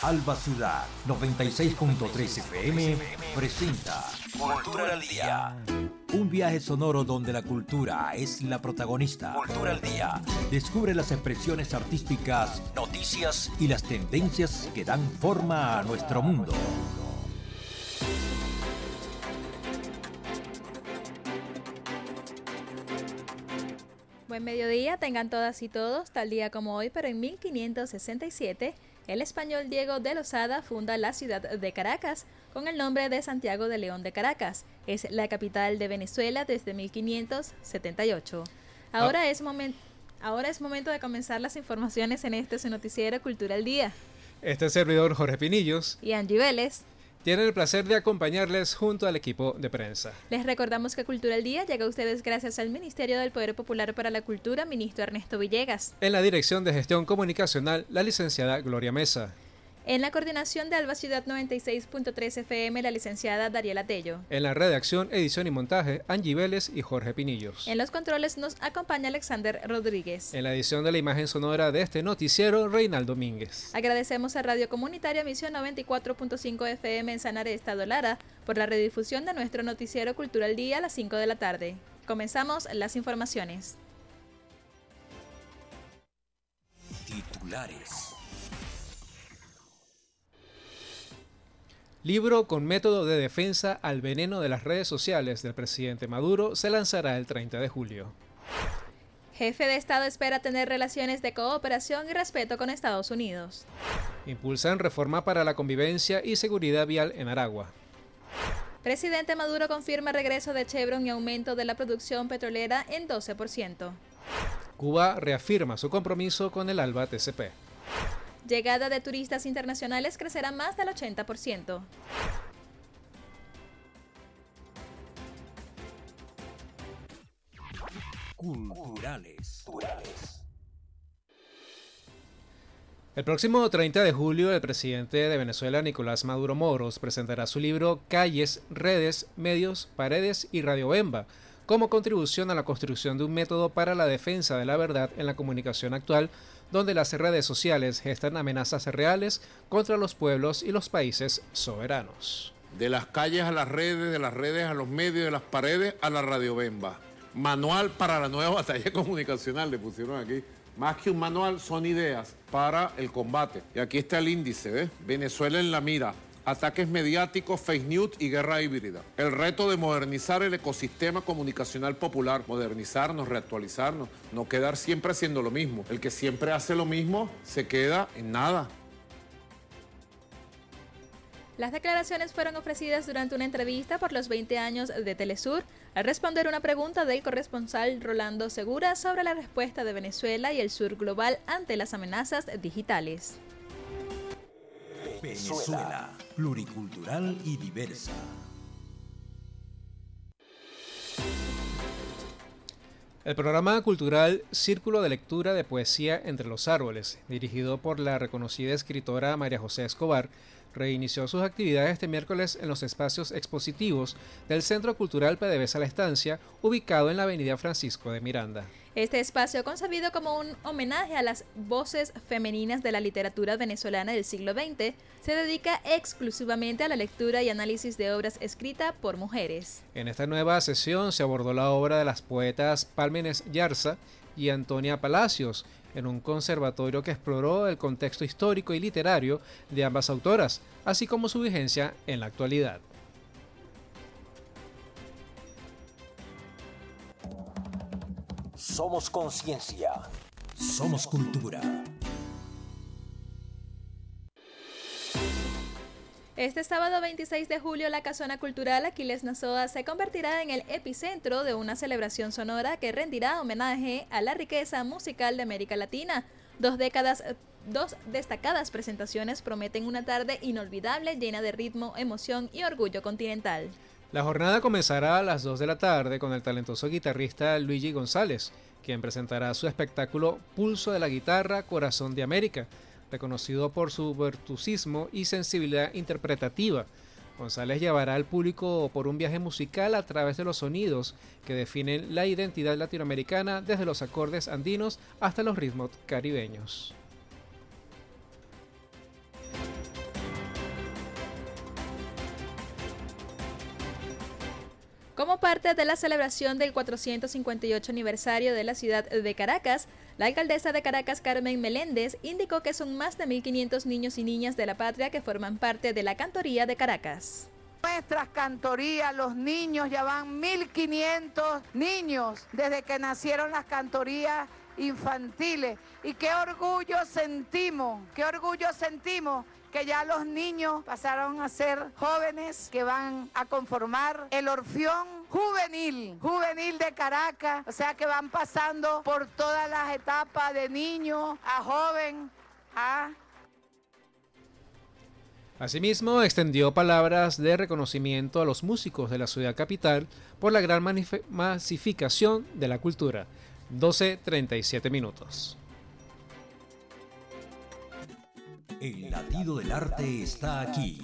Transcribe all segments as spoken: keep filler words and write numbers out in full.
Alba Ciudad noventa y seis punto tres F M presenta Cultura al Día. Un viaje sonoro donde la cultura es la protagonista. Cultura al Día. Descubre las expresiones artísticas, noticias y las tendencias que dan forma a nuestro mundo. Buen mediodía, tengan todas y todos, tal día como hoy, pero en mil quinientos sesenta y siete, el español Diego de Losada funda la ciudad de Caracas con el nombre de Santiago de León de Caracas. Es la capital de Venezuela desde mil quinientos setenta y ocho. Ahora, oh. es, momen- ahora es momento de comenzar las informaciones en este su noticiero Cultura al Día. Este servidor Jorge Pinillos y Angie Vélez tienen el placer de acompañarles junto al equipo de prensa. Les recordamos que Cultura al Día llega a ustedes gracias al Ministerio del Poder Popular para la Cultura, ministro Ernesto Villegas. En la Dirección de Gestión Comunicacional, la licenciada Gloria Mesa. En la coordinación de Alba Ciudad noventa y seis punto tres F M, la licenciada Dariela Tello. En la redacción, edición y montaje, Angie Vélez y Jorge Pinillos. En los controles nos acompaña Alexander Rodríguez. En la edición de la imagen sonora de este noticiero, Reinaldo Domínguez. Agradecemos a Radio Comunitaria Misión noventa y cuatro punto cinco F M en Sanare, Estado Lara, por la redifusión de nuestro noticiero Cultura al Día a las cinco de la tarde. Comenzamos las informaciones. Titulares. Libro con método de defensa al veneno de las redes sociales del presidente Maduro se lanzará el treinta de julio. Jefe de Estado espera tener relaciones de cooperación y respeto con Estados Unidos. Impulsan reforma para la convivencia y seguridad vial en Aragua. Presidente Maduro confirma regreso de Chevron y aumento de la producción petrolera en doce por ciento. Cuba reafirma su compromiso con el ALBA T C P. Llegada de turistas internacionales crecerá más del ochenta por ciento. Culturales. El próximo treinta de julio, el presidente de Venezuela, Nicolás Maduro Moros, presentará su libro Calles, Redes, Medios, Paredes y Radio Bemba, como contribución a la construcción de un método para la defensa de la verdad en la comunicación actual, donde las redes sociales gestan amenazas reales contra los pueblos y los países soberanos. De las calles a las redes, de las redes a los medios, de las paredes a la Radio Bemba. Manual para la nueva batalla comunicacional, le pusieron aquí. Más que un manual, son ideas para el combate. Y aquí está el índice, ¿ves? Venezuela en la mira. Ataques mediáticos, fake news y guerra híbrida. El reto de modernizar el ecosistema comunicacional popular. Modernizarnos, reactualizarnos, no quedar siempre haciendo lo mismo. El que siempre hace lo mismo se queda en nada. Las declaraciones fueron ofrecidas durante una entrevista por los veinte años de Telesur al responder una pregunta del corresponsal Rolando Segura sobre la respuesta de Venezuela y el sur global ante las amenazas digitales. Venezuela, pluricultural y diversa. El programa cultural Círculo de Lectura de Poesía Entre los Árboles, dirigido por la reconocida escritora María José Escobar, reinició sus actividades este miércoles en los espacios expositivos del Centro Cultural P D V S A La Estancia, ubicado en la avenida Francisco de Miranda. Este espacio, concebido como un homenaje a las voces femeninas de la literatura venezolana del siglo veinte, se dedica exclusivamente a la lectura y análisis de obras escritas por mujeres. En esta nueva sesión se abordó la obra de las poetas Pálmenes Yarza y Antonia Palacios, en un conservatorio que exploró el contexto histórico y literario de ambas autoras, así como su vigencia en la actualidad. Somos conciencia. Somos cultura. Este sábado veintiséis de julio, la Casona Cultural Aquiles Nazoa se convertirá en el epicentro de una celebración sonora que rendirá homenaje a la riqueza musical de América Latina. Dos décadas, dos destacadas presentaciones prometen una tarde inolvidable llena de ritmo, emoción y orgullo continental. La jornada comenzará a las dos de la tarde con el talentoso guitarrista Luigi González, quien presentará su espectáculo Pulso de la Guitarra, Corazón de América, reconocido por su virtuosismo y sensibilidad interpretativa. González llevará al público por un viaje musical a través de los sonidos que definen la identidad latinoamericana, desde los acordes andinos hasta los ritmos caribeños. Como parte de la celebración del cuatrocientos cincuenta y ocho aniversario de la ciudad de Caracas, la alcaldesa de Caracas, Carmen Meléndez, indicó que son más de mil quinientos niños y niñas de la patria que forman parte de la Cantoría de Caracas. Nuestras cantorías, los niños, ya van mil quinientos niños desde que nacieron las cantorías infantiles. Y qué orgullo sentimos, qué orgullo sentimos que ya los niños pasaron a ser jóvenes que van a conformar el Orfeón Juvenil, Juvenil de Caracas, o sea que van pasando por todas las etapas de niño a joven, a... Asimismo, extendió palabras de reconocimiento a los músicos de la ciudad capital por la gran masificación de la cultura. doce treinta y siete minutos. El latido del arte está aquí.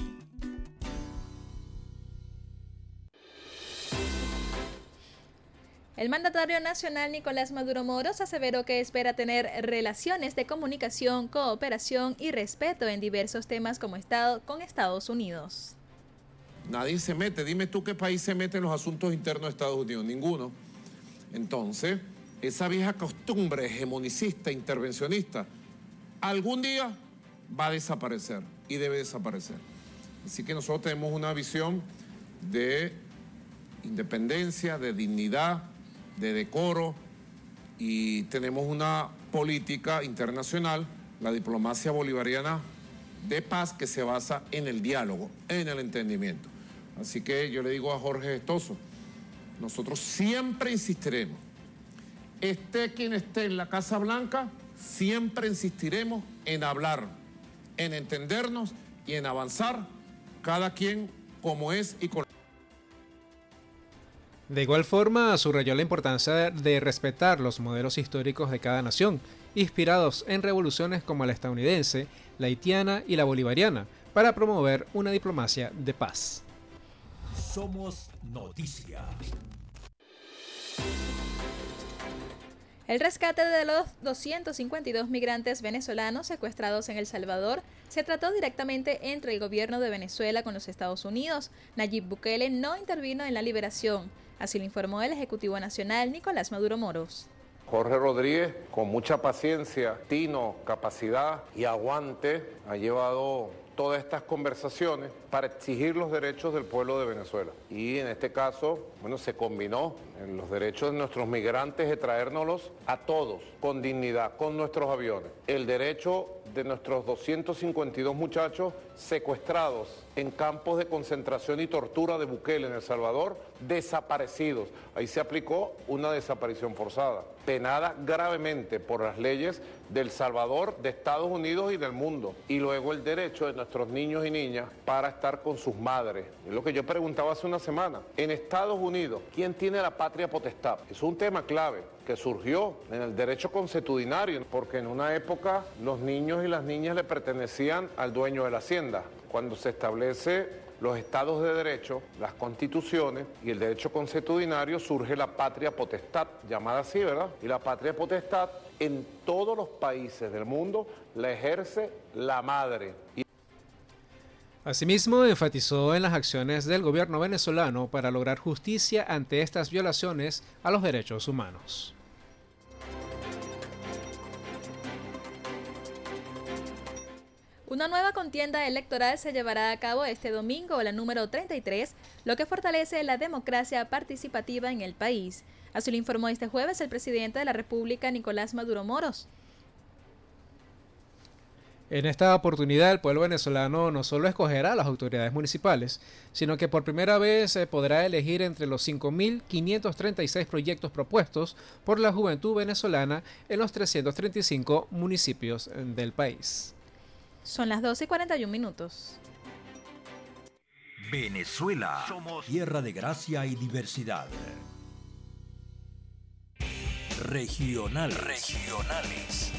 El mandatario nacional Nicolás Maduro Moros aseveró que espera tener relaciones de comunicación, cooperación y respeto en diversos temas como Estado con Estados Unidos. Nadie se mete. Dime tú qué país se mete en los asuntos internos de Estados Unidos. Ninguno. Entonces, esa vieja costumbre hegemonicista, intervencionista, algún día va a desaparecer y debe desaparecer. Así que nosotros tenemos una visión de independencia, de dignidad, de decoro, y tenemos una política internacional, la diplomacia bolivariana de paz, que se basa en el diálogo, en el entendimiento. Así que yo le digo a Jorge Gestoso, nosotros siempre insistiremos, esté quien esté en la Casa Blanca, siempre insistiremos en hablar, en entendernos y en avanzar, cada quien como es y con... De igual forma, subrayó la importancia de respetar los modelos históricos de cada nación, inspirados en revoluciones como la estadounidense, la haitiana y la bolivariana, para promover una diplomacia de paz. Somos noticia. El rescate de los doscientos cincuenta y dos migrantes venezolanos secuestrados en El Salvador se trató directamente entre el gobierno de Venezuela con los Estados Unidos. Nayib Bukele no intervino en la liberación. Así lo informó el Ejecutivo Nacional, Nicolás Maduro Moros. Jorge Rodríguez, con mucha paciencia, tino, capacidad y aguante, ha llevado todas estas conversaciones para exigir los derechos del pueblo de Venezuela. Y en este caso, bueno, se combinó en los derechos de nuestros migrantes de traérnoslos a todos, con dignidad, con nuestros aviones. El derecho de nuestros doscientos cincuenta y dos muchachos secuestrados en campos de concentración y tortura de Bukele en El Salvador, desaparecidos. Ahí se aplicó una desaparición forzada, penada gravemente por las leyes de El Salvador, de Estados Unidos y del mundo. Y luego el derecho de nuestros niños y niñas para estar con sus madres. Es lo que yo preguntaba hace una semana. En Estados Unidos, ¿quién tiene la patria potestad? Es un tema clave que surgió en el derecho consuetudinario, porque en una época los niños y las niñas le pertenecían al dueño de la hacienda. Cuando se establece los estados de derecho, las constituciones y el derecho consuetudinario, surge la patria potestad, llamada así, ¿verdad? Y la patria potestad en todos los países del mundo la ejerce la madre. Y Asimismo, enfatizó en las acciones del gobierno venezolano para lograr justicia ante estas violaciones a los derechos humanos. Una nueva contienda electoral se llevará a cabo este domingo, la número treinta y tres, lo que fortalece la democracia participativa en el país. Así lo informó este jueves el presidente de la República, Nicolás Maduro Moros. En esta oportunidad, el pueblo venezolano no solo escogerá a las autoridades municipales, sino que por primera vez eh, podrá elegir entre los cinco mil quinientos treinta y seis proyectos propuestos por la juventud venezolana en los trescientos treinta y cinco municipios del país. Son las doce y cuarenta y un minutos. Venezuela, somos tierra de gracia y diversidad. Regional, regionales.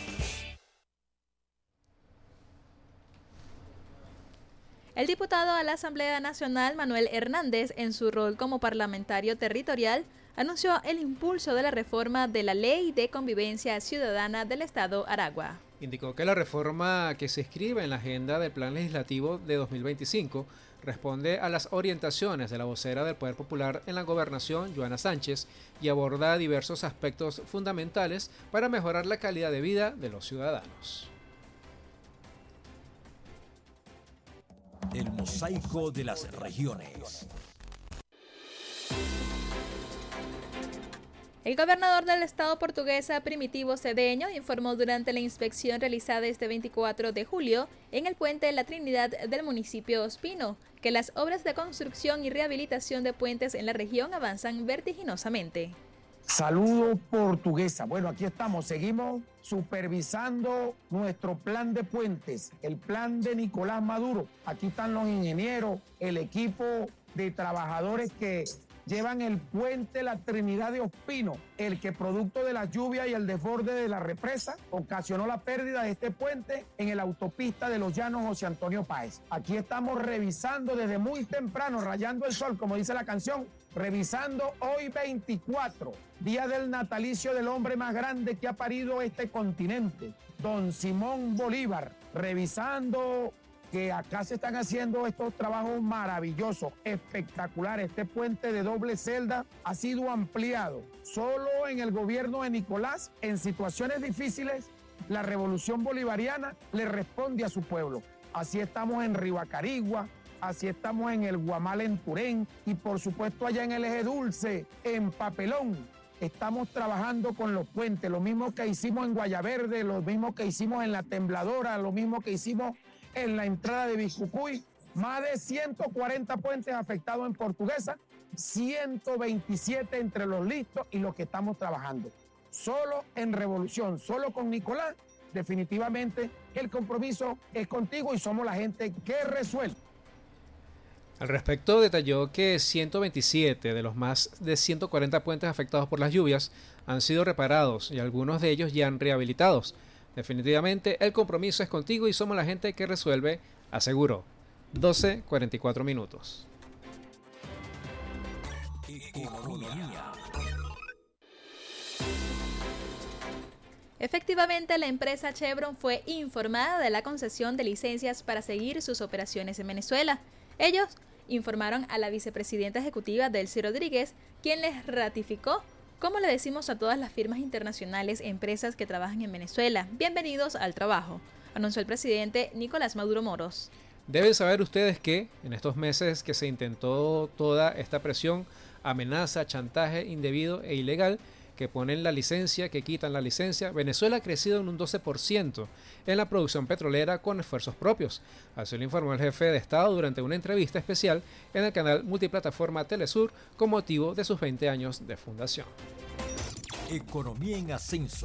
El diputado a la Asamblea Nacional, Manuel Hernández, en su rol como parlamentario territorial, anunció el impulso de la reforma de la Ley de Convivencia Ciudadana del Estado Aragua. Indicó que la reforma que se inscribe en la agenda del Plan Legislativo de dos mil veinticinco responde a las orientaciones de la vocera del Poder Popular en la Gobernación, Joana Sánchez, y aborda diversos aspectos fundamentales para mejorar la calidad de vida de los ciudadanos. El mosaico de las regiones. El gobernador del estado portuguesa, Primitivo Cedeño, informó durante la inspección realizada este veinticuatro de julio en el puente de la Trinidad del municipio Ospino, que las obras de construcción y rehabilitación de puentes en la región avanzan vertiginosamente. Saludo Portuguesa. Bueno, aquí estamos, seguimos supervisando nuestro plan de puentes, el plan de Nicolás Maduro. Aquí están los ingenieros, el equipo de trabajadores que llevan el puente La Trinidad de Ospino, el que producto de la lluvia y el desborde de la represa ocasionó la pérdida de este puente en la autopista de los Llanos José Antonio Páez. Aquí estamos revisando desde muy temprano, rayando el sol, como dice la canción, revisando hoy veinticuatro, día del natalicio del hombre más grande que ha parido este continente, don Simón Bolívar, revisando que acá se están haciendo estos trabajos maravillosos, espectaculares. Este puente de doble celda ha sido ampliado. Solo en el gobierno de Nicolás, en situaciones difíciles, la revolución bolivariana le responde a su pueblo. Así estamos en Ribacarigua, así estamos en el Guamal en Turén y por supuesto allá en el Eje Dulce, en Papelón. Estamos trabajando con los puentes, lo mismo que hicimos en Guayaverde, lo mismo que hicimos en La Tembladora, lo mismo que hicimos en la entrada de Bicucuy, más de ciento cuarenta puentes afectados en Portuguesa, ciento veintisiete entre los listos y los que estamos trabajando. Solo en Revolución, solo con Nicolás, definitivamente el compromiso es contigo y somos la gente que resuelve. Al respecto, detalló que ciento veintisiete de los más de ciento cuarenta puentes afectados por las lluvias han sido reparados y algunos de ellos ya han rehabilitados. Definitivamente el compromiso es contigo y somos la gente que resuelve, aseguró. doce cuarenta y cuatro minutos. Economía. Efectivamente, la empresa Chevron fue informada de la concesión de licencias para seguir sus operaciones en Venezuela. Ellos informaron a la vicepresidenta ejecutiva Delcy Rodríguez, quien les ratificó. Como le decimos a todas las firmas internacionales e empresas que trabajan en Venezuela, bienvenidos al trabajo, anunció el presidente Nicolás Maduro Moros. Deben saber ustedes que en estos meses que se intentó toda esta presión, amenaza, chantaje indebido e ilegal, que ponen la licencia, que quitan la licencia, Venezuela ha crecido en un doce por ciento en la producción petrolera con esfuerzos propios. Así lo informó el jefe de Estado durante una entrevista especial en el canal multiplataforma Telesur con motivo de sus veinte años de fundación. Economía en ascenso.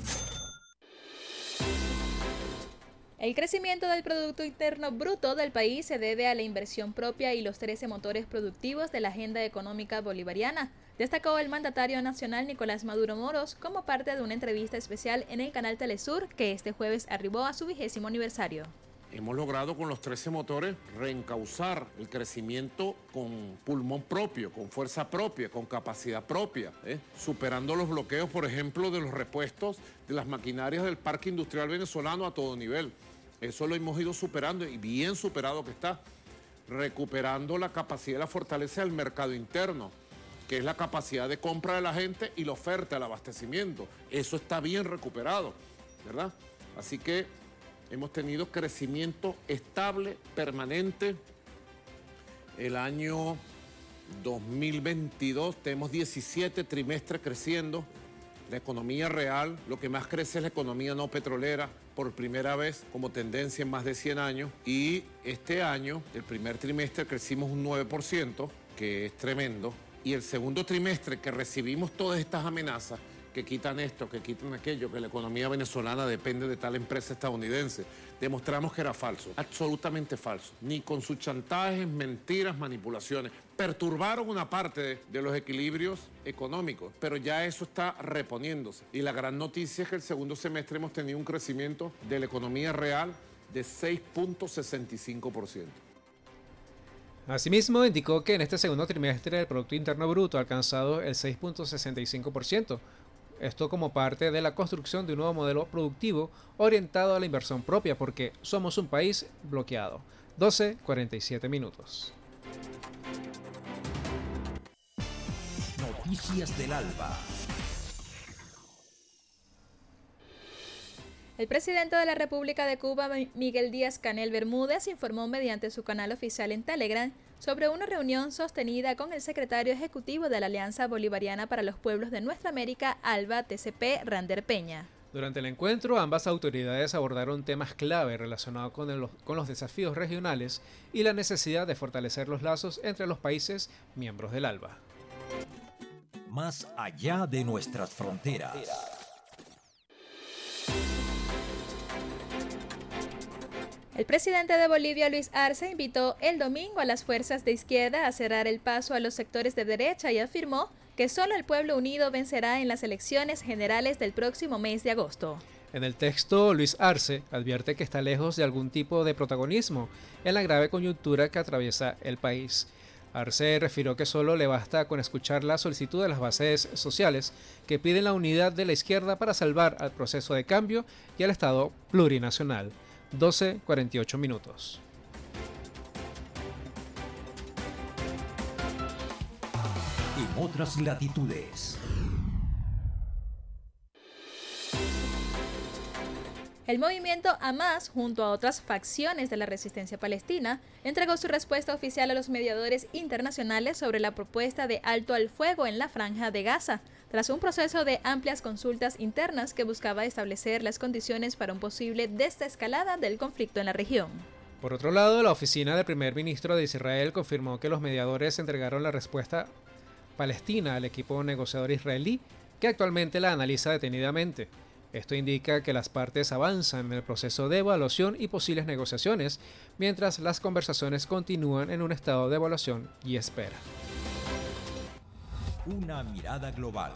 El crecimiento del Producto Interno Bruto del país se debe a la inversión propia y los trece motores productivos de la agenda económica bolivariana, destacó el mandatario nacional Nicolás Maduro Moros como parte de una entrevista especial en el canal Telesur que este jueves arribó a su vigésimo aniversario. Hemos logrado con los trece motores reencauzar el crecimiento con pulmón propio, con fuerza propia, con capacidad propia, ¿eh? superando los bloqueos, por ejemplo, de los repuestos de las maquinarias del parque industrial venezolano a todo nivel. Eso lo hemos ido superando y bien superado que está, recuperando la capacidad y la fortaleza del mercado interno, que es la capacidad de compra de la gente y la oferta, el abastecimiento. Eso está bien recuperado, ¿verdad? Así que hemos tenido crecimiento estable, permanente. El año dos mil veintidós tenemos diecisiete trimestres creciendo. La economía real, lo que más crece es la economía no petrolera, por primera vez como tendencia en más de cien años. Y este año, el primer trimestre, crecimos un nueve por ciento, que es tremendo. Y el segundo trimestre, que recibimos todas estas amenazas, que quitan esto, que quitan aquello, que la economía venezolana depende de tal empresa estadounidense, demostramos que era falso, absolutamente falso. Ni con sus chantajes, mentiras, manipulaciones. Perturbaron una parte de, de los equilibrios económicos, pero ya eso está reponiéndose. Y la gran noticia es que el segundo semestre hemos tenido un crecimiento de la economía real de seis punto sesenta y cinco por ciento. Asimismo, indicó que en este segundo trimestre el Producto Interno Bruto ha alcanzado el seis punto sesenta y cinco por ciento, Esto como parte de la construcción de un nuevo modelo productivo orientado a la inversión propia, porque somos un país bloqueado. doce cuarenta y siete minutos. Noticias del Alba. El presidente de la República de Cuba, Miguel Díaz-Canel Bermúdez, informó mediante su canal oficial en Telegram sobre una reunión sostenida con el secretario ejecutivo de la Alianza Bolivariana para los Pueblos de Nuestra América, ALBA T C P, Rander Peña. Durante el encuentro, ambas autoridades abordaron temas clave relacionados con, el, con los desafíos regionales y la necesidad de fortalecer los lazos entre los países miembros del ALBA. Más allá de nuestras fronteras. El presidente de Bolivia, Luis Arce, invitó el domingo a las fuerzas de izquierda a cerrar el paso a los sectores de derecha y afirmó que solo el pueblo unido vencerá en las elecciones generales del próximo mes de agosto. En el texto, Luis Arce advierte que está lejos de algún tipo de protagonismo en la grave coyuntura que atraviesa el país. Arce refirió que solo le basta con escuchar la solicitud de las bases sociales que piden la unidad de la izquierda para salvar al proceso de cambio y al Estado plurinacional. doce cuarenta y ocho minutos. En otras latitudes. El movimiento Hamas, junto a otras facciones de la resistencia palestina, entregó su respuesta oficial a los mediadores internacionales sobre la propuesta de alto al fuego en la Franja de Gaza, tras un proceso de amplias consultas internas que buscaba establecer las condiciones para un posible desescalada del conflicto en la región. Por otro lado, la oficina del primer ministro de Israel confirmó que los mediadores entregaron la respuesta palestina al equipo negociador israelí, que actualmente la analiza detenidamente. Esto indica que las partes avanzan en el proceso de evaluación y posibles negociaciones, mientras las conversaciones continúan en un estado de evaluación y espera. Una mirada global.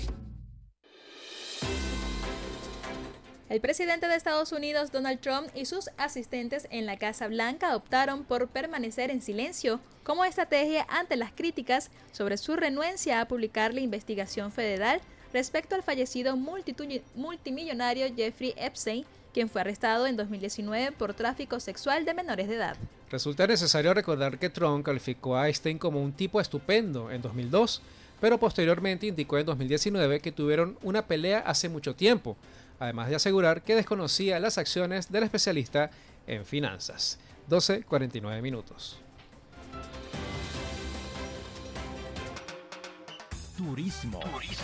El presidente de Estados Unidos, Donald Trump, y sus asistentes en la Casa Blanca optaron por permanecer en silencio como estrategia ante las críticas sobre su renuencia a publicar la investigación federal respecto al fallecido multimillonario Jeffrey Epstein, quien fue arrestado en dos mil diecinueve por tráfico sexual de menores de edad. Resulta necesario recordar que Trump calificó a Epstein como un tipo estupendo en dos mil dos, pero posteriormente indicó en dos mil diecinueve que tuvieron una pelea hace mucho tiempo, además de asegurar que desconocía las acciones del especialista en finanzas. doce cuarenta y nueve minutos. Turismo. Turismo.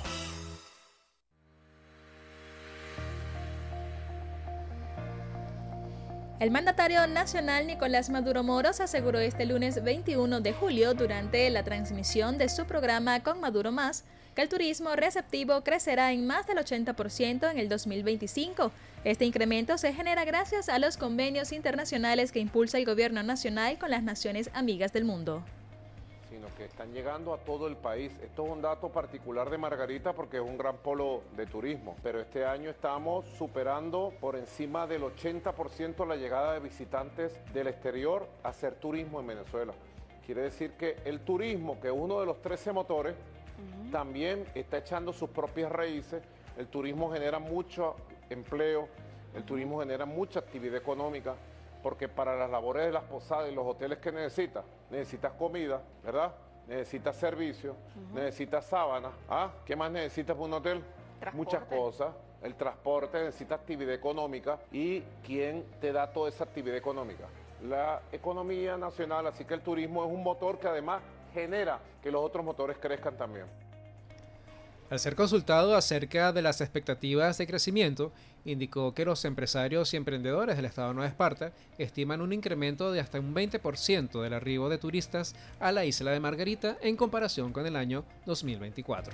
El mandatario nacional Nicolás Maduro Moros aseguró este lunes veintiuno de julio, durante la transmisión de su programa Con Maduro Más, que el turismo receptivo crecerá en más del ochenta por ciento en el dos mil veinticinco. Este incremento se genera gracias a los convenios internacionales que impulsa el gobierno nacional con las naciones amigas del mundo. Sino que están llegando a todo el país. Esto es un dato particular de Margarita porque es un gran polo de turismo, pero este año estamos superando por encima del ochenta por ciento la llegada de visitantes del exterior a hacer turismo en Venezuela. Quiere decir que el turismo, que es uno de los trece motores, uh-huh. también está echando sus propias raíces. El turismo genera mucho empleo, el turismo genera mucha actividad económica, porque para las labores de las posadas y los hoteles que necesitas, necesitas comida, ¿verdad? Necesitas servicio, uh-huh. necesitas sábanas. ¿Ah? ¿Qué más necesitas para un hotel? Transporte. Muchas cosas. El transporte, necesita actividad económica. ¿Y quién te da toda esa actividad económica? La economía nacional. Así que el turismo es un motor que además genera que los otros motores crezcan también. Al ser consultado acerca de las expectativas de crecimiento, indicó que los empresarios y emprendedores del estado de Nueva Esparta estiman un incremento de hasta un veinte por ciento del arribo de turistas a la isla de Margarita en comparación con el año dos mil veinticuatro.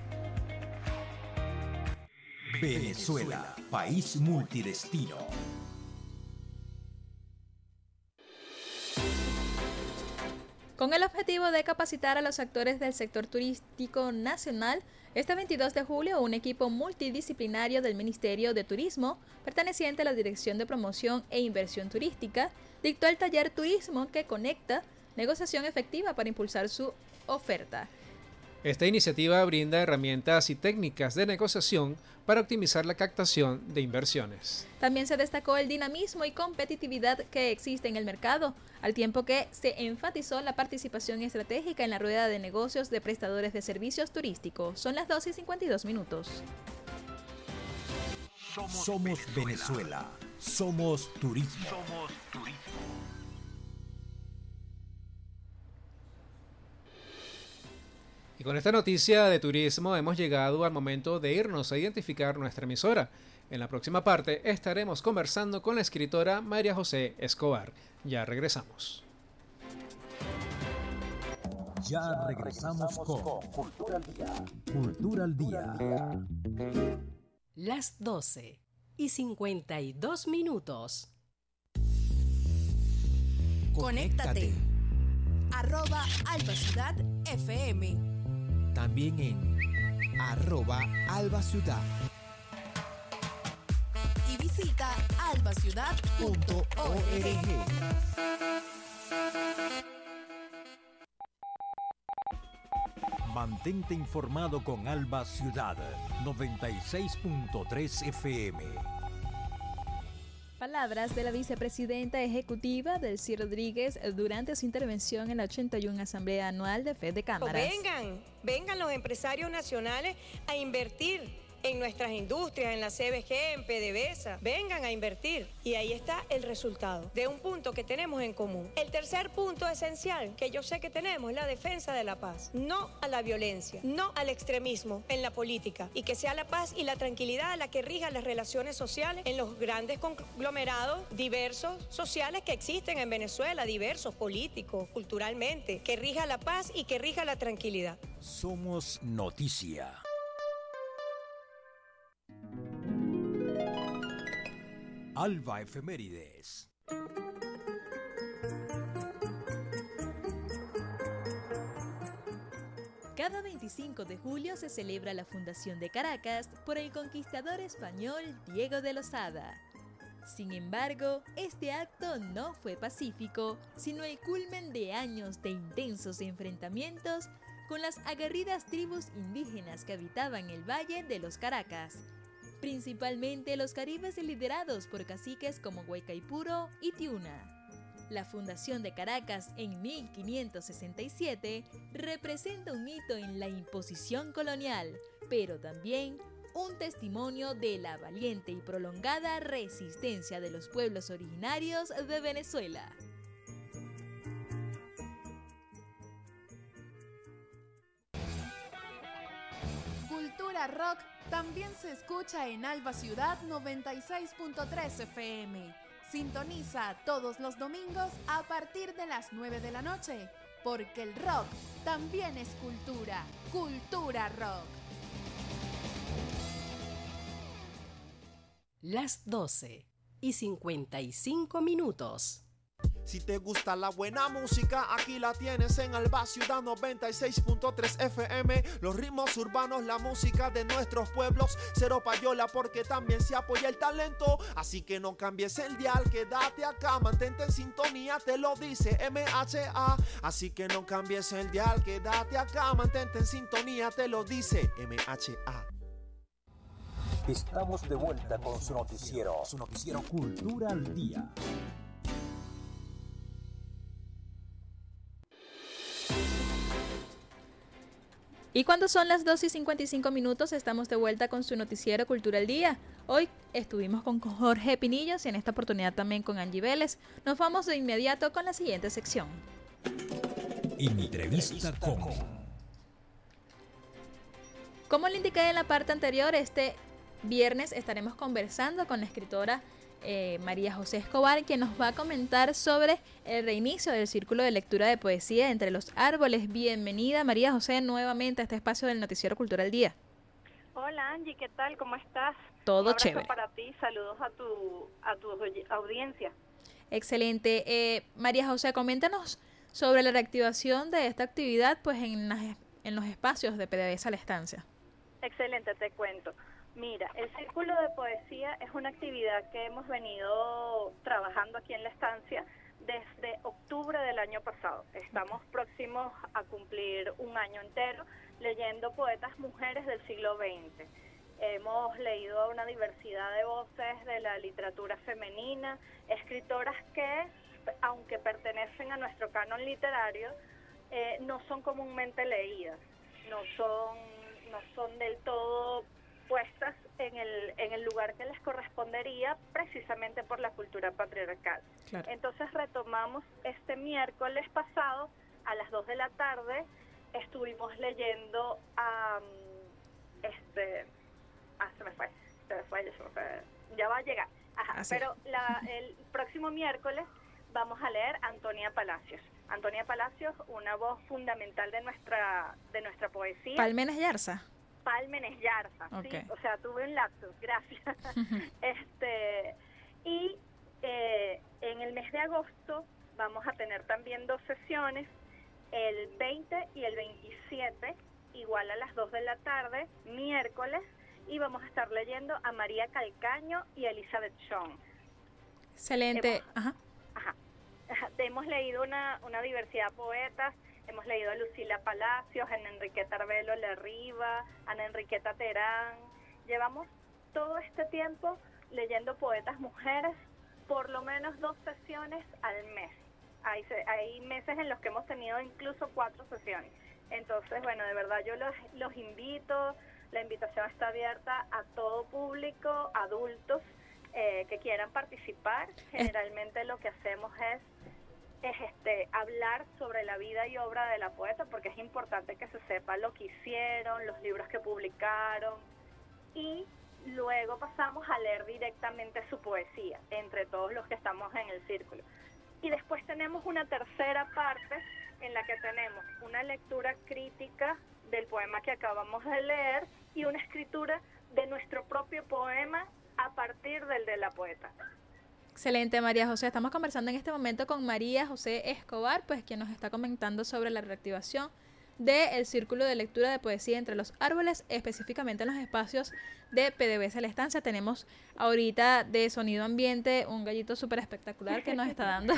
Venezuela, país multidestino. Con el objetivo de capacitar a los actores del sector turístico nacional, este veintidós de julio un equipo multidisciplinario del Ministerio de Turismo, perteneciente a la Dirección de Promoción e Inversión Turística, dictó el taller Turismo que conecta negociación efectiva para impulsar su oferta. Esta iniciativa brinda herramientas y técnicas de negociación para optimizar la captación de inversiones. También se destacó el dinamismo y competitividad que existe en el mercado, al tiempo que se enfatizó la participación estratégica en la rueda de negocios de prestadores de servicios turísticos. Son las doce y cincuenta y dos minutos. Somos, Somos Venezuela. Venezuela. Somos turismo. Somos turismo. Y con esta noticia de turismo hemos llegado al momento de irnos a identificar nuestra emisora. En la próxima parte estaremos conversando con la escritora María José Escobar. Ya regresamos. Ya regresamos con Cultura al Día. Cultura al Día. Las doce y cincuenta y dos minutos. Conéctate. Arroba Alba Ciudad F M. También en arroba Alba Ciudad. Y visita albaciudad punto org. Mantente informado con Alba Ciudad noventa y seis punto tres F M. Palabras de la vicepresidenta ejecutiva Delcy Rodríguez durante su intervención en la ochenta y una Asamblea Anual de Fede Cámaras. Vengan, vengan los empresarios nacionales a invertir en nuestras industrias, en la C B G, en PDVSA. Vengan a invertir. Y ahí está el resultado de un punto que tenemos en común. El tercer punto esencial que yo sé que tenemos es la defensa de la paz. No a la violencia, no al extremismo en la política. Y que sea la paz y la tranquilidad la que rija las relaciones sociales en los grandes conglomerados diversos sociales que existen en Venezuela, diversos políticos, culturalmente. Que rija la paz y que rija la tranquilidad. Somos noticia. Alba Efemérides. Cada veinticinco de julio se celebra la fundación de Caracas por el conquistador español Diego de Lozada. Sin embargo, este acto no fue pacífico, sino el culmen de años de intensos enfrentamientos con las aguerridas tribus indígenas que habitaban el Valle de los Caracas, principalmente los caribes liderados por caciques como Guaycaipuro y Tiuna. La fundación de Caracas en mil quinientos sesenta y siete representa un hito en la imposición colonial, pero también un testimonio de la valiente y prolongada resistencia de los pueblos originarios de Venezuela. Cultura Rock también se escucha en Alba Ciudad noventa y seis punto tres F M. Sintoniza todos los domingos a partir de las nueve de la noche, porque el rock también es cultura. Cultura Rock. Las doce y cincuenta y cinco minutos. Si te gusta la buena música, aquí la tienes en Alba Ciudad noventa y seis punto tres F M. Los ritmos urbanos, la música de nuestros pueblos. Cero payola porque también se apoya el talento. Así que no cambies el dial, quédate acá, mantente en sintonía, te lo dice M H A. Así que no cambies el dial, quédate acá, mantente en sintonía, te lo dice M H A. Estamos de vuelta con su noticiero, su noticiero Cultura al Día. Y cuando son las dos y cincuenta y cinco minutos, estamos de vuelta con su noticiero Cultura al Día. Hoy estuvimos con Jorge Pinillos y en esta oportunidad también con Angie Vélez. Nos vamos de inmediato con la siguiente sección. Entrevista con... Como le indiqué en la parte anterior, este viernes estaremos conversando con la escritora Eh, María José Escobar, quien nos va a comentar sobre el reinicio del Círculo de Lectura de Poesía Entre los Árboles. Bienvenida, María José, nuevamente a este espacio del Noticiero Cultura al Día. Hola, Angie, ¿qué tal? ¿Cómo estás? Todo Un abrazo chévere. Para ti, saludos a tu, a tu audiencia. Excelente. Eh, María José, coméntanos sobre la reactivación de esta actividad pues en, las, en los espacios de PDVSA La Estancia. Excelente, te cuento. Mira, el Círculo de Poesía es una actividad que hemos venido trabajando aquí en la estancia desde octubre del año pasado. Estamos próximos a cumplir un año entero leyendo poetas mujeres del siglo veinte. Hemos leído una diversidad de voces de la literatura femenina, escritoras que, aunque pertenecen a nuestro canon literario, eh, no son comúnmente leídas, no son, no son del todo puestas en el, en el lugar que les correspondería precisamente por la cultura patriarcal. Claro. Entonces retomamos este miércoles pasado a las dos de la tarde, estuvimos leyendo a um, este ah se me fue se me fue, se me fue ya va a llegar Ajá, pero la, el próximo miércoles vamos a leer a Antonia Palacios. Antonia Palacios, una voz fundamental de nuestra de nuestra poesía. Pálmenes Yarza. Pálmenes Yarza, okay. Sí, o sea, tuve un lapsus, gracias. este y eh, en el mes de agosto vamos a tener también dos sesiones, el veinte y el veintisiete, igual a las dos de la tarde, miércoles, y vamos a estar leyendo a María Calcaño y a Elizabeth Shong. Excelente. Hemos, ajá. Ajá. Hemos leído una, una diversidad de poetas, hemos leído a Lucila Palacios, a Ana Enriqueta Arbelo Larriba, a Ana Enriqueta Terán. Llevamos todo este tiempo leyendo poetas mujeres, por lo menos dos sesiones al mes. Hay, hay meses en los que hemos tenido incluso cuatro sesiones. Entonces, bueno, de verdad yo los, los invito, la invitación está abierta a todo público, adultos eh, que quieran participar. Generalmente lo que hacemos es, es este hablar sobre la vida y obra de la poeta, porque es importante que se sepa lo que hicieron, los libros que publicaron, y luego pasamos a leer directamente su poesía, entre todos los que estamos en el círculo. Y después tenemos una tercera parte en la que tenemos una lectura crítica del poema que acabamos de leer y una escritura de nuestro propio poema a partir del de la poeta. Excelente, María José. Estamos conversando en este momento con María José Escobar, pues quien nos está comentando sobre la reactivación del Círculo de Lectura de Poesía Entre los Árboles, específicamente en los espacios de P D V S a la Estancia. Tenemos ahorita de sonido ambiente un gallito súper espectacular que nos está dando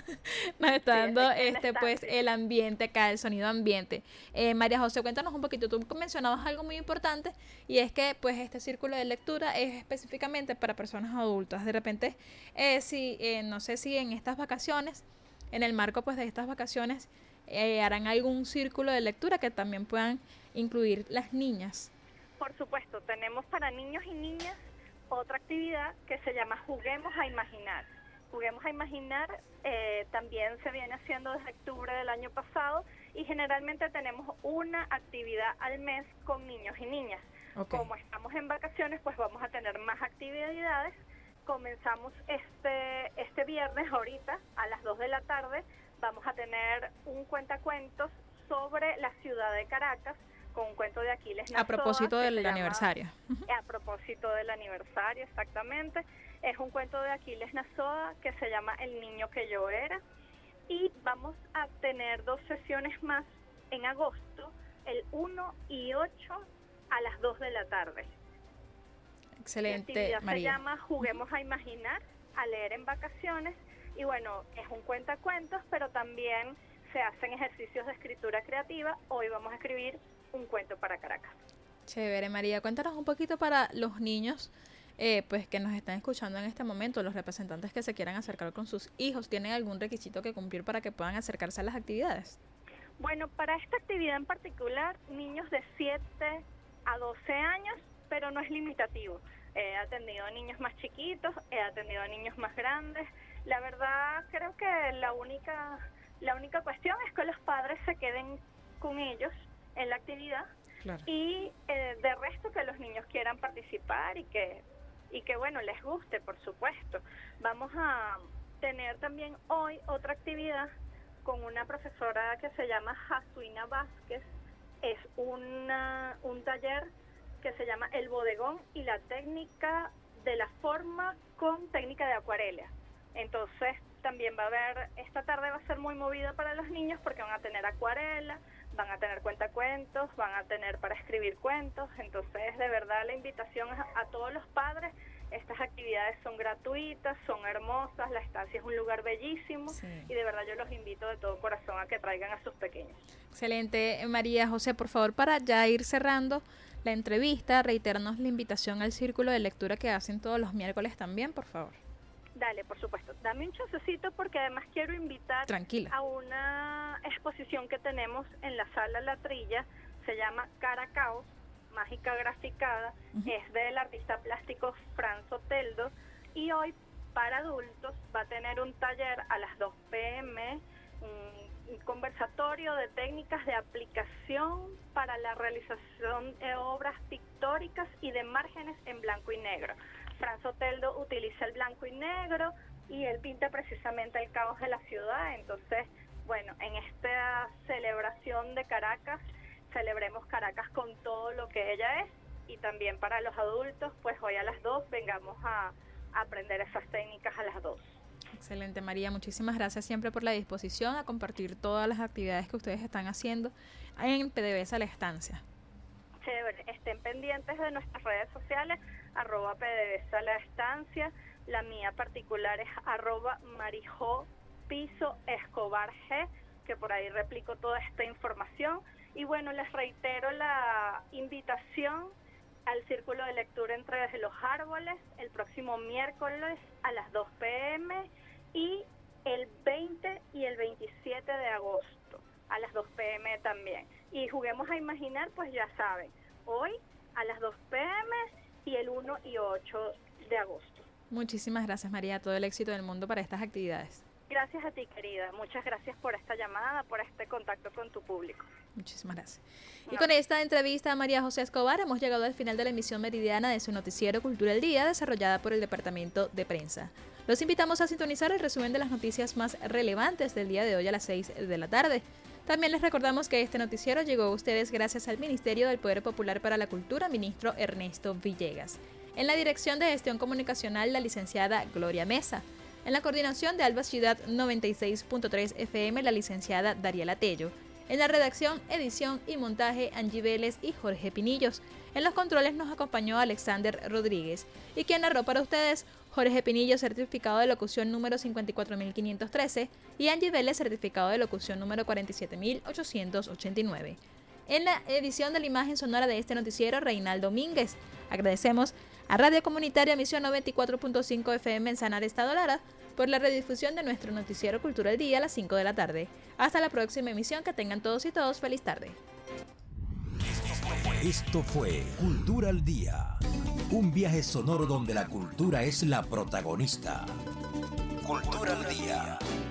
nos está sí, dando este pues el ambiente acá, el sonido ambiente. Eh, María José, cuéntanos un poquito. Tú mencionabas algo muy importante, y es que pues este círculo de lectura es específicamente para personas adultas. De repente, eh, si eh, no sé si en estas vacaciones, en el marco pues de estas vacaciones, Eh, harán algún círculo de lectura que también puedan incluir las niñas. Por supuesto, tenemos para niños y niñas otra actividad que se llama Juguemos a Imaginar. Juguemos a Imaginar eh, también se viene haciendo desde octubre del año pasado, y generalmente tenemos una actividad al mes con niños y niñas. Okay. Como estamos en vacaciones, pues vamos a tener más actividades. Comenzamos este, este viernes ahorita a las dos de la tarde. Vamos a tener un cuentacuentos sobre la ciudad de Caracas, con un cuento de Aquiles Nazoa. A propósito del llama, aniversario. A propósito del aniversario, exactamente. Es un cuento de Aquiles Nazoa que se llama El niño que yo era. Y vamos a tener dos sesiones más en agosto, el uno y ocho a las dos de la tarde. Excelente, la actividad María. Se llama Juguemos a Imaginar, a leer en vacaciones. Y bueno, es un cuentacuentos, pero también se hacen ejercicios de escritura creativa. Hoy vamos a escribir un cuento para Caracas. Chévere, María. Cuéntanos un poquito para los niños eh, pues que nos están escuchando en este momento, los representantes que se quieran acercar con sus hijos. ¿Tienen algún requisito que cumplir para que puedan acercarse a las actividades? Bueno, para esta actividad en particular, niños de siete a doce años, pero no es limitativo. He atendido a niños más chiquitos, he atendido a niños más grandes. La verdad, creo que la única la única cuestión es que los padres se queden con ellos en la actividad. Claro. Y eh, de resto que los niños quieran participar y que y que bueno, les guste, por supuesto. Vamos a tener también hoy otra actividad con una profesora que se llama Jasuina Vázquez. Es una un taller que se llama El bodegón y la técnica de la forma con técnica de acuarela. Entonces también va a haber, esta tarde va a ser muy movida para los niños porque van a tener acuarela, van a tener cuentacuentos, van a tener para escribir cuentos. Entonces de verdad la invitación a, a todos los padres Estas actividades son gratuitas, son hermosas, la estancia es un lugar bellísimo, sí. Y de verdad yo los invito de todo corazón a que traigan a sus pequeños. Excelente, María José, por favor, para ya ir cerrando la entrevista, reiterarnos la invitación al círculo de lectura que hacen todos los miércoles también, por favor. Dale, por supuesto. Dame un chocecito porque además quiero invitar Tranquila. a una exposición que tenemos en la Sala La Trilla, se llama Caracaos, Mágica Graficada, uh-huh. Es del artista plástico Fran Soteldo, y hoy para adultos va a tener un taller a las dos pe eme, un, un conversatorio de técnicas de aplicación para la realización de obras pictóricas y de márgenes en blanco y negro. Fran Soteldo utiliza el blanco y negro y él pinta precisamente el caos de la ciudad. Entonces, bueno, en esta celebración de Caracas, celebremos Caracas con todo lo que ella es, y también para los adultos, pues hoy a las dos vengamos a, a aprender esas técnicas a las dos. Excelente, María, muchísimas gracias siempre por la disposición a compartir todas las actividades que ustedes están haciendo en P D V S A La Estancia. Chévere, estén pendientes de nuestras redes sociales, arroba P D V S A La Estancia, la mía particular es arroba Marijo Piso Escobar G, que por ahí replico toda esta información. Y bueno, les reitero la invitación al Círculo de Lectura Entre los Árboles el próximo miércoles a las dos pe eme y el veinte y el veintisiete de agosto a las dos pe eme también. Y juguemos a imaginar, pues ya saben, hoy a las dos pe eme y el uno y ocho de agosto. Muchísimas gracias, María, todo el éxito del mundo para estas actividades. Gracias a ti, querida. Muchas gracias por esta llamada, por este contacto con tu público. Muchísimas gracias. Y con esta entrevista a María José Escobar hemos llegado al final de la emisión meridiana de su noticiero Cultura al Día, desarrollada por el Departamento de Prensa. Los invitamos a sintonizar el resumen de las noticias más relevantes del día de hoy a las seis de la tarde. También les recordamos que este noticiero llegó a ustedes gracias al Ministerio del Poder Popular para la Cultura, ministro Ernesto Villegas. En la dirección de gestión comunicacional, la licenciada Gloria Mesa. En la coordinación de Alba Ciudad noventa y seis punto tres efe eme, la licenciada Dariela Tello. En la redacción, edición y montaje, Angie Vélez y Jorge Pinillos. En los controles nos acompañó Alexander Rodríguez. Y quien narró para ustedes, Jorge Pinillos, certificado de locución número cincuenta y cuatro mil quinientos trece, y Angie Vélez, certificado de locución número cuarenta y siete mil ochocientos ochenta y nueve. En la edición de la imagen sonora de este noticiero, Reinaldo Mínguez. Agradecemos a Radio Comunitaria Misión noventa y cuatro punto cinco efe eme en Sanar, Estado Lara, por la redifusión de nuestro noticiero Cultura al Día a las cinco de la tarde. Hasta la próxima emisión, que tengan todos y todos feliz tarde. Esto fue Cultura al Día, un viaje sonoro donde la cultura es la protagonista. Cultura al Día.